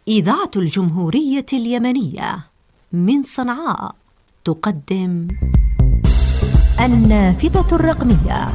إذاعة الجمهورية اليمنية من صنعاء تقدم النافذة الرقمية.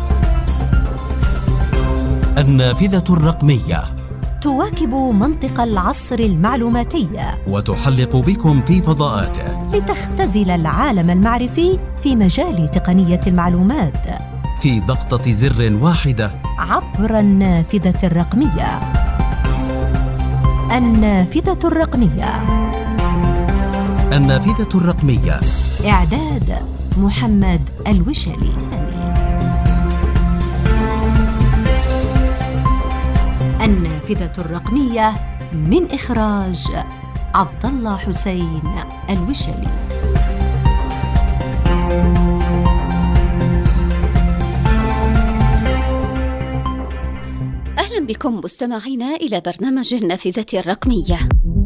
النافذة الرقمية تواكب منطق العصر المعلوماتي وتحلق بكم في فضاءاته لتختزل العالم المعرفي في مجال تقنية المعلومات في ضغطة زر واحدة عبر النافذة الرقمية. النافذة الرقمية. النافذة الرقمية. إعداد محمد الوشلي. النافذة الرقمية من إخراج عبد الله حسين الوشلي. أهلا بكم مستمعينا إلى برنامج النافذة الرقمية.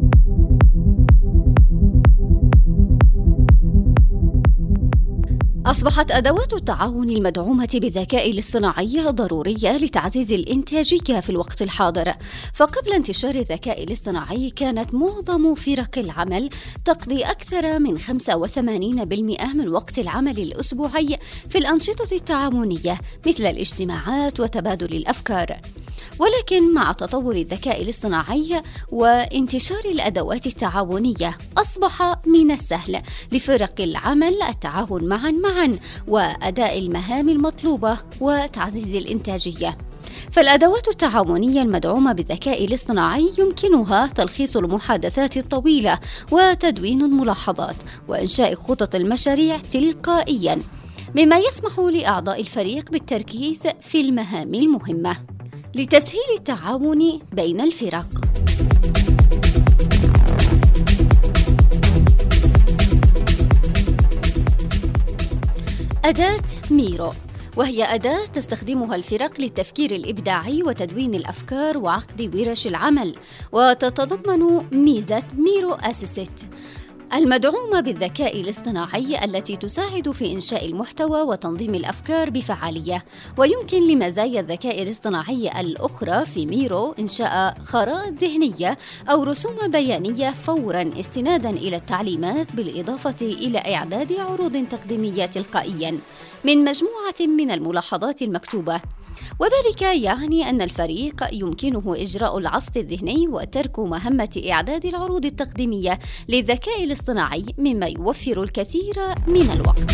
أصبحت أدوات التعاون المدعومة بالذكاء الاصطناعي ضرورية لتعزيز الإنتاجية في الوقت الحاضر، فقبل انتشار الذكاء الاصطناعي كانت معظم فرق العمل تقضي أكثر من 85% من وقت العمل الأسبوعي في الأنشطة التعاونية مثل الاجتماعات وتبادل الأفكار. ولكن مع تطور الذكاء الاصطناعي وانتشار الأدوات التعاونية أصبح من السهل لفرق العمل التعاون معا وأداء المهام المطلوبة وتعزيز الإنتاجية. فالأدوات التعاونية المدعومة بالذكاء الاصطناعي يمكنها تلخيص المحادثات الطويلة وتدوين الملاحظات وإنشاء خطط المشاريع تلقائياً، مما يسمح لأعضاء الفريق بالتركيز في المهام المهمة لتسهيل التعاون بين الفرق. أداة ميرو، وهي أداة تستخدمها الفرق للتفكير الإبداعي وتدوين الأفكار وعقد ورش العمل، وتتضمن ميزة ميرو أسيست المدعومة بالذكاء الاصطناعي التي تساعد في إنشاء المحتوى وتنظيم الأفكار بفعالية. ويمكن لمزايا الذكاء الاصطناعي الأخرى في ميرو إنشاء خرائط ذهنية أو رسوم بيانية فوراً استناداً إلى التعليمات، بالإضافة إلى إعداد عروض تقديمية تلقائياً من مجموعة من الملاحظات المكتوبة. وذلك يعني أن الفريق يمكنه إجراء العصف الذهني وترك مهمة إعداد العروض التقديمية للذكاء الاصطناعي، مما يوفر الكثير من الوقت.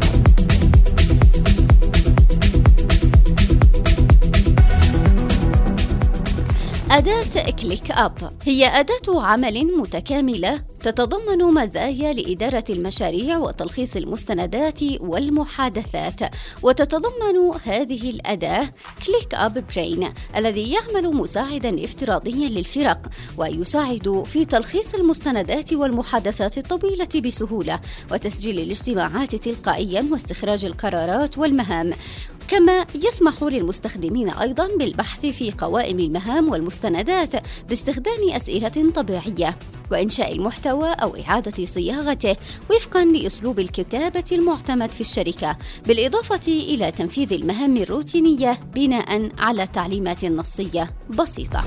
أداة كليك أب هي أداة عمل متكاملة تتضمن مزايا لإدارة المشاريع وتلخيص المستندات والمحادثات. وتتضمن هذه الأداة كليك أب برين الذي يعمل مساعدا افتراضيا للفرق ويساعد في تلخيص المستندات والمحادثات الطويلة بسهولة وتسجيل الاجتماعات تلقائيا واستخراج القرارات والمهام. كما يسمح للمستخدمين أيضا بالبحث في قوائم المهام والمستندات باستخدام أسئلة طبيعية وإنشاء المحتوى أو إعادة صياغته وفقا لأسلوب الكتابة المعتمد في الشركة، بالإضافة إلى تنفيذ المهام الروتينية بناء على تعليمات نصية بسيطة.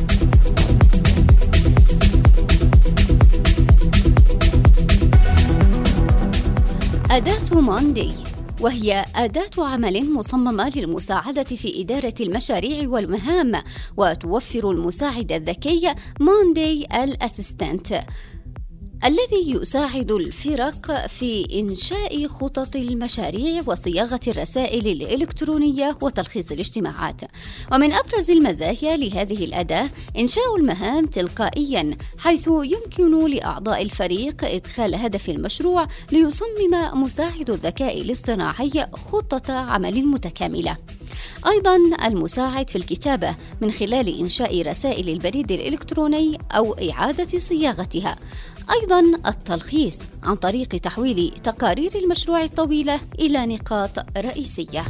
أداة موندي، وهي أداة عمل مصممة للمساعدة في إدارة المشاريع والمهام، وتوفر المساعد الذكي موندي الأسيستنت الذي يساعد الفرق في إنشاء خطط المشاريع وصياغة الرسائل الإلكترونية وتلخيص الاجتماعات. ومن أبرز المزايا لهذه الأداة إنشاء المهام تلقائياً، حيث يمكن لأعضاء الفريق إدخال هدف المشروع ليصمم مساعد الذكاء الاصطناعي خطة عمل متكاملة. أيضاً المساعد في الكتابة من خلال إنشاء رسائل البريد الإلكتروني أو إعادة صياغتها. أيضاً التلخيص عن طريق تحويل تقارير المشروع الطويلة إلى نقاط رئيسية.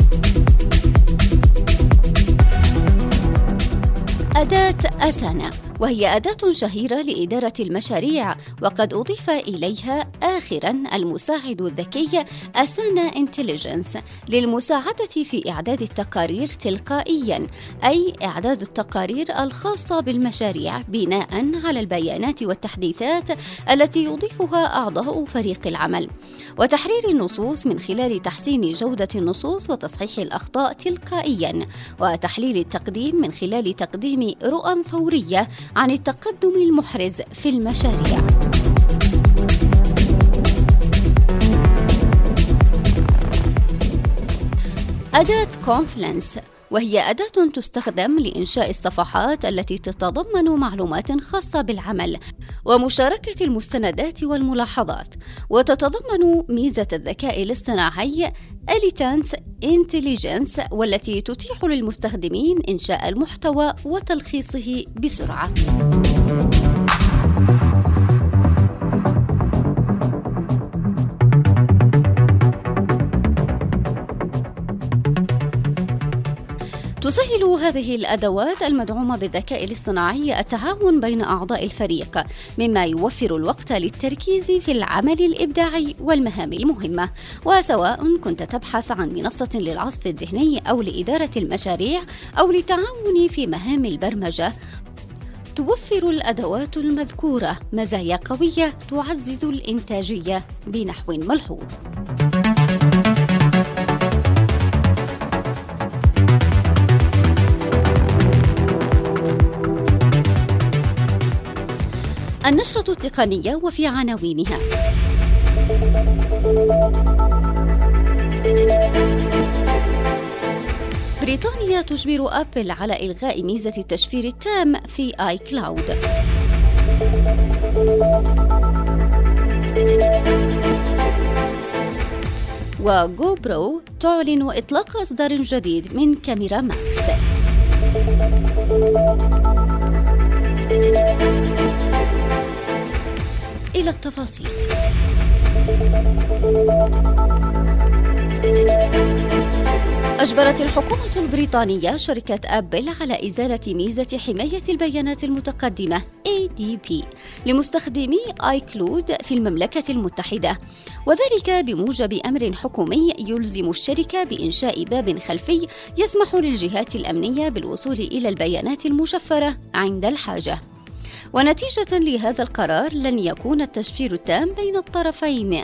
أداة أسانا، وهي أداة شهيرة لإدارة المشاريع، وقد أضيف إليها آخراً المساعد الذكي أسانا انتليجنس للمساعدة في إعداد التقارير تلقائياً، أي إعداد التقارير الخاصة بالمشاريع بناءً على البيانات والتحديثات التي يضيفها أعضاء فريق العمل، وتحرير النصوص من خلال تحسين جودة النصوص وتصحيح الأخطاء تلقائياً، وتحليل التقديم من خلال تقديم رؤى فورية عن التقدم المحرز في المشاريع. أداة كونفلنس، وهي أداة تستخدم لإنشاء الصفحات التي تتضمن معلومات خاصة بالعمل ومشاركة المستندات والملاحظات، وتتضمن ميزة الذكاء الاصطناعي Elitance Intelligence، والتي تتيح للمستخدمين إنشاء المحتوى وتلخيصه بسرعة. تسهل هذه الأدوات المدعومة بالذكاء الاصطناعي التعاون بين أعضاء الفريق، مما يوفر الوقت للتركيز في العمل الإبداعي والمهام المهمة. وسواء كنت تبحث عن منصة للعصف الذهني أو لإدارة المشاريع أو للتعاون في مهام البرمجة، توفر الأدوات المذكورة مزايا قوية تعزز الإنتاجية بنحو ملحوظ. النشرة التقنية وفي عناوينها: بريطانيا تجبر أبل على إلغاء ميزة التشفير التام في آي كلاود. وجو برو تعلن إطلاق إصدار جديد من كاميرا ماكس. إلى التفاصيل. أجبرت الحكومة البريطانية شركة أبل على إزالة ميزة حماية البيانات المتقدمة ADP لمستخدمي آي كلاود في المملكة المتحدة، وذلك بموجب أمر حكومي يلزم الشركة بإنشاء باب خلفي يسمح للجهات الأمنية بالوصول إلى البيانات المشفرة عند الحاجة. ونتيجة لهذا القرار لن يكون التشفير التام بين الطرفين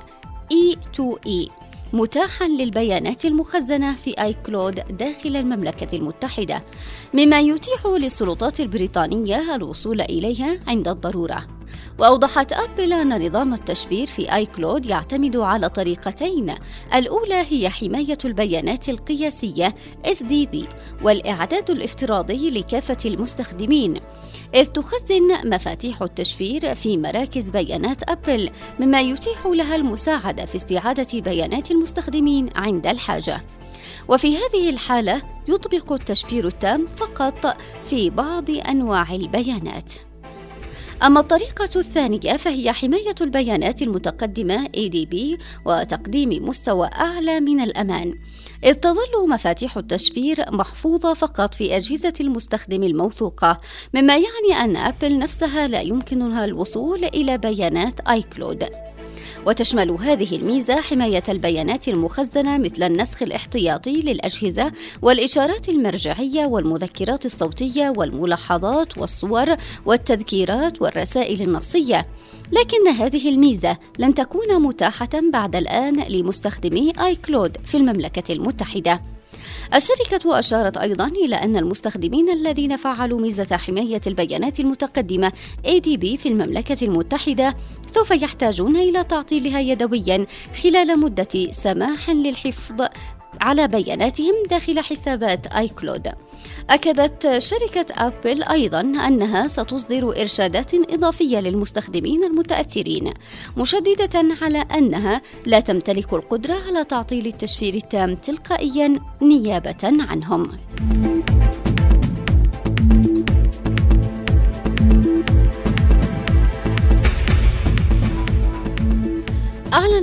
E2E متاحاً للبيانات المخزنة في آي كلاود داخل المملكة المتحدة، مما يتيح للسلطات البريطانية الوصول إليها عند الضرورة. وأوضحت أبل أن نظام التشفير في آي كلاود يعتمد على طريقتين، الأولى هي حماية البيانات القياسية SDP والإعداد الافتراضي لكافة المستخدمين، إذ تخزن مفاتيح التشفير في مراكز بيانات أبل، مما يتيح لها المساعدة في استعادة بيانات المستخدمين عند الحاجة. وفي هذه الحالة يطبق التشفير التام فقط في بعض أنواع البيانات. أما الطريقة الثانية فهي حماية البيانات المتقدمة ADB وتقديم مستوى أعلى من الأمان، إذ تظل مفاتيح التشفير محفوظة فقط في أجهزة المستخدم الموثوقة، مما يعني أن أبل نفسها لا يمكنها الوصول إلى بيانات آي كلاود. وتشمل هذه الميزة حماية البيانات المخزنة مثل النسخ الاحتياطي للأجهزة والإشارات المرجعية والمذكرات الصوتية والملاحظات والصور والتذكيرات والرسائل النصية، لكن هذه الميزة لن تكون متاحة بعد الآن لمستخدمي آي كلاود في المملكة المتحدة. الشركة أشارت أيضاً إلى أن المستخدمين الذين فعلوا ميزة حماية البيانات المتقدمة ADB في المملكة المتحدة سوف يحتاجون إلى تعطيلها يدوياً خلال مدة سماح للحفظ على بياناتهم داخل حسابات آي كلاود. أكدت شركة أبل أيضاً أنها ستصدر إرشادات إضافية للمستخدمين المتأثرين، مشددة على أنها لا تمتلك القدرة على تعطيل التشفير التام تلقائياً نيابة عنهم. أعلن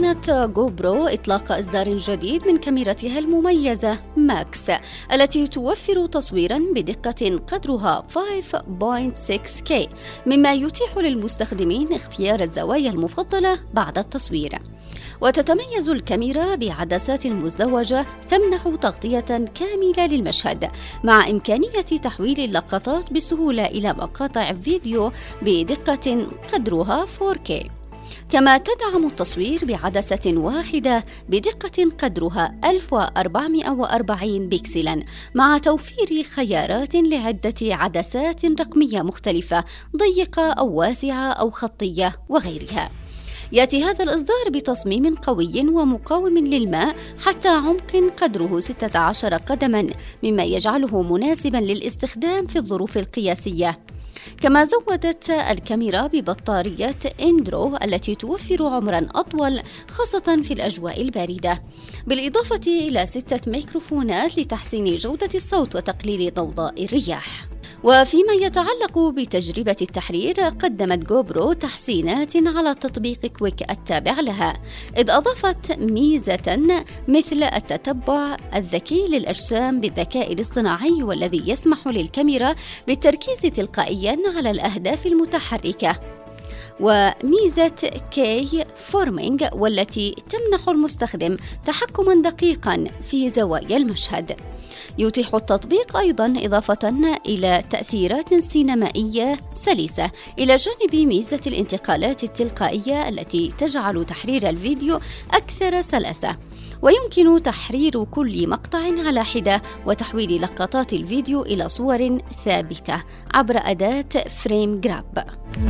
أعلنت جو برو إطلاق إصدار جديد من كاميرتها المميزة ماكس التي توفر تصويراً بدقة قدرها 5.6K، مما يتيح للمستخدمين اختيار الزوايا المفضلة بعد التصوير. وتتميز الكاميرا بعدسات مزدوجة تمنح تغطية كاملة للمشهد، مع إمكانية تحويل اللقطات بسهولة إلى مقاطع فيديو بدقة قدرها 4K. كما تدعم التصوير بعدسة واحدة بدقة قدرها 1440 بكسلاً، مع توفير خيارات لعدة عدسات رقمية مختلفة ضيقة أو واسعة أو خطية وغيرها. يأتي هذا الإصدار بتصميم قوي ومقاوم للماء حتى عمق قدره 16 قدماً، مما يجعله مناسباً للاستخدام في الظروف القياسية. كما زودت الكاميرا ببطارية إندرو التي توفر عمراً أطول خاصة في الأجواء الباردة، بالإضافة إلى 6 ميكروفونات لتحسين جودة الصوت وتقليل ضوضاء الرياح. وفيما يتعلق بتجربة التحرير، قدمت جو برو تحسينات على تطبيق كويك التابع لها، إذ أضافت ميزة مثل التتبع الذكي للأجسام بالذكاء الاصطناعي، والذي يسمح للكاميرا بالتركيز تلقائياً على الأهداف المتحركة، وميزة كي فورمينج والتي تمنح المستخدم تحكماً دقيقاً في زوايا المشهد. يتيح التطبيق أيضاً إضافة إلى تأثيرات سينمائية سلسة، إلى جانب ميزة الانتقالات التلقائية التي تجعل تحرير الفيديو أكثر سلاسة. ويمكن تحرير كل مقطع على حدة وتحويل لقطات الفيديو إلى صور ثابتة عبر أداة فريم جراب.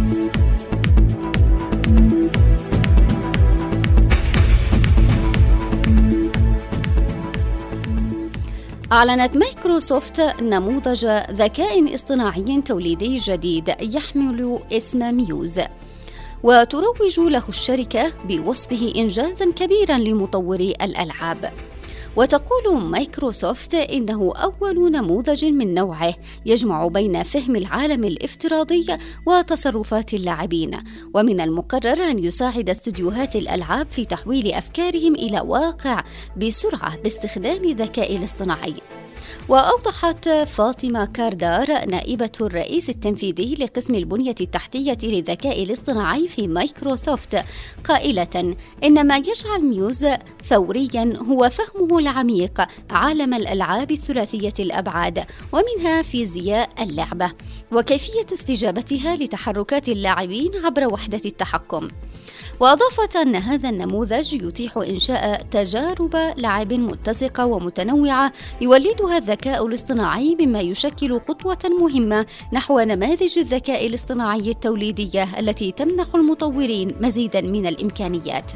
أعلنت مايكروسوفت نموذج ذكاء اصطناعي توليدي جديد يحمل اسم ميوز، وتروج له الشركة بوصفه إنجازاً كبيراً لمطوري الألعاب. وتقول مايكروسوفت إنه أول نموذج من نوعه يجمع بين فهم العالم الافتراضي وتصرفات اللاعبين، ومن المقرر أن يساعد استديوهات الألعاب في تحويل أفكارهم إلى واقع بسرعة باستخدام الذكاء الاصطناعي. وأوضحت فاطمة كاردار نائبة الرئيس التنفيذي لقسم البنية التحتية للذكاء الاصطناعي في مايكروسوفت قائلة إن ما يجعل ميوز ثورياً هو فهمه العميق عالم الألعاب الثلاثية الأبعاد، ومنها فيزياء اللعبة وكيفية استجابتها لتحركات اللاعبين عبر وحدة التحكم. وأضافت أن هذا النموذج يتيح إنشاء تجارب لعب متسقة ومتنوعة يولدها الذكاء الاصطناعي، مما يشكل خطوة مهمة نحو نماذج الذكاء الاصطناعي التوليدية التي تمنح المطورين مزيداً من الإمكانيات.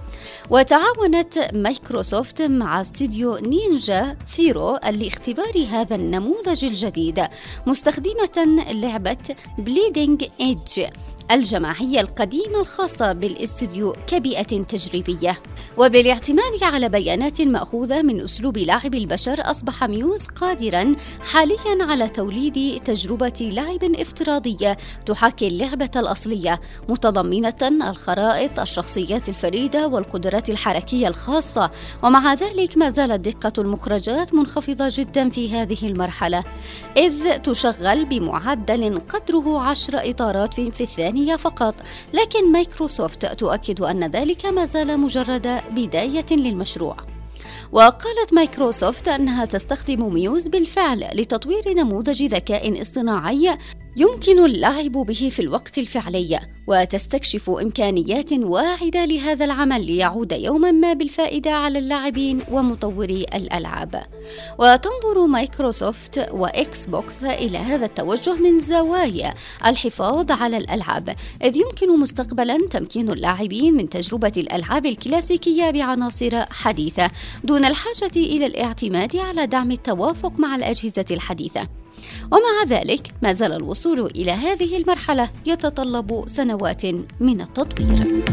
وتعاونت مايكروسوفت مع استوديو نينجا ثيرو لاختبار هذا النموذج الجديد، مستخدمة لعبة بليدنج إيدج الجماعية القديمة الخاصة بالاستوديو كبيئة تجريبية. وبالاعتماد على بيانات مأخوذة من أسلوب لعب البشر، أصبح ميوز قادراً حالياً على توليد تجربة لعب افتراضية تحاكي اللعبة الأصلية، متضمنة الخرائط، الشخصيات الفريدة والقدرات الحركية الخاصة. ومع ذلك ما زالت دقة المخرجات منخفضة جداً في هذه المرحلة، إذ تشغل بمعدل قدره 10 إطارات في الثانية فقط، لكن مايكروسوفت تؤكد أن ذلك ما زال مجرد بداية للمشروع. وقالت مايكروسوفت أنها تستخدم ميوز بالفعل لتطوير نموذج ذكاء اصطناعي يمكن اللعب به في الوقت الفعلي، وتستكشف إمكانيات واعدة لهذا العمل ليعود يوما ما بالفائدة على اللاعبين ومطوري الألعاب. وتنظر مايكروسوفت وإكس بوكس إلى هذا التوجه من زوايا الحفاظ على الألعاب، إذ يمكن مستقبلا تمكين اللاعبين من تجربة الألعاب الكلاسيكية بعناصر حديثة دون الحاجة إلى الاعتماد على دعم التوافق مع الأجهزة الحديثة. ومع ذلك ما زال الوصول إلى هذه المرحلة يتطلب سنوات من التطوير.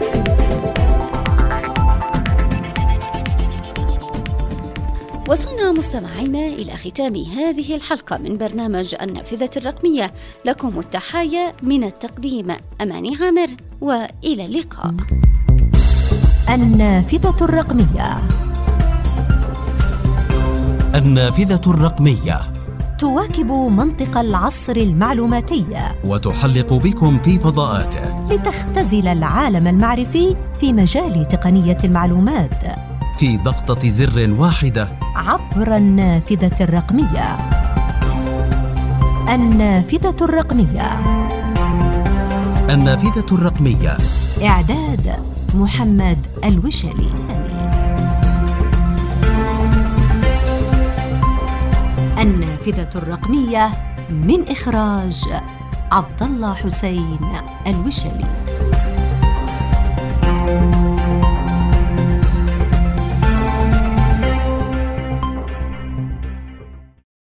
وصلنا مستمعينا إلى ختام هذه الحلقة من برنامج النافذة الرقمية، لكم التحايا من التقديم أماني عامر، وإلى اللقاء. النافذة الرقمية. النافذة الرقمية تواكب منطق العصر المعلوماتي وتحلق بكم في فضاءاته لتختزل العالم المعرفي في مجال تقنية المعلومات في ضغطة زر واحدة عبر النافذة الرقمية. النافذة الرقمية. النافذة الرقمية. إعداد محمد الوشلي. النافذة الرقمية من إخراج عبد الله حسين الوشلي.